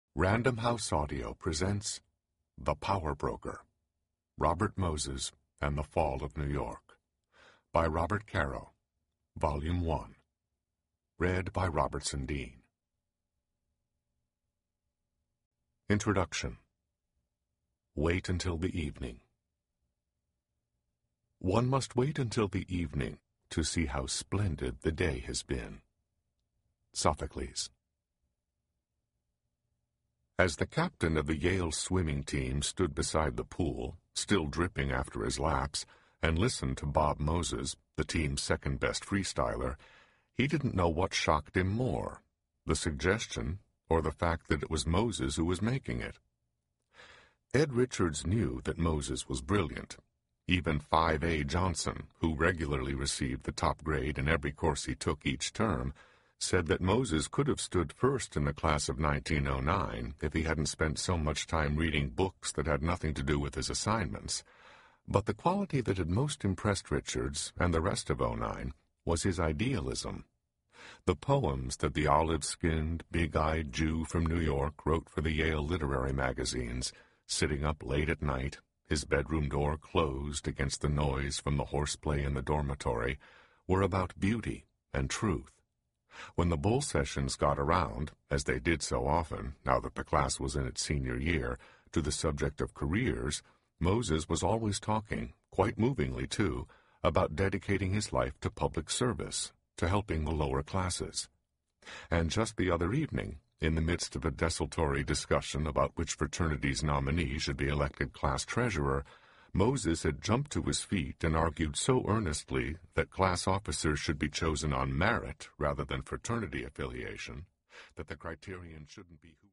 Random House Audio presents The Power Broker, Robert Moses and the Fall of New York, by Robert Caro, Volume 1, read by Robertson Dean. Introduction. Wait until the evening. One must wait until the evening to see how splendid the day has been. Sophocles. As the captain of the Yale swimming team stood beside the pool, still dripping after his laps, and listened to Bob Moses, the team's second-best freestyler, he didn't know what shocked him more, the suggestion or the fact that it was Moses who was making it. Ed Richards knew that Moses was brilliant. Even 5A Johnson, who regularly received the top grade in every course he took each term, said that Moses could have stood first in the class of 1909 if he hadn't spent so much time reading books that had nothing to do with his assignments. But the quality that had most impressed Richards and the rest of '09 was his idealism. The poems that the olive-skinned, big-eyed Jew from New York wrote for the Yale literary magazines, sitting up late at night, his bedroom door closed against the noise from the horseplay in the dormitory, were about beauty and truth. When the bull sessions got around, as they did so often, now that the class was in its senior year, to the subject of careers, Moses was always talking, quite movingly too, about dedicating his life to public service, to helping the lower classes. And just the other evening, in the midst of a desultory discussion about which fraternity's nominee should be elected class treasurer, Moses had jumped to his feet and argued so earnestly that class officers should be chosen on merit rather than fraternity affiliation, that the criterion shouldn't be who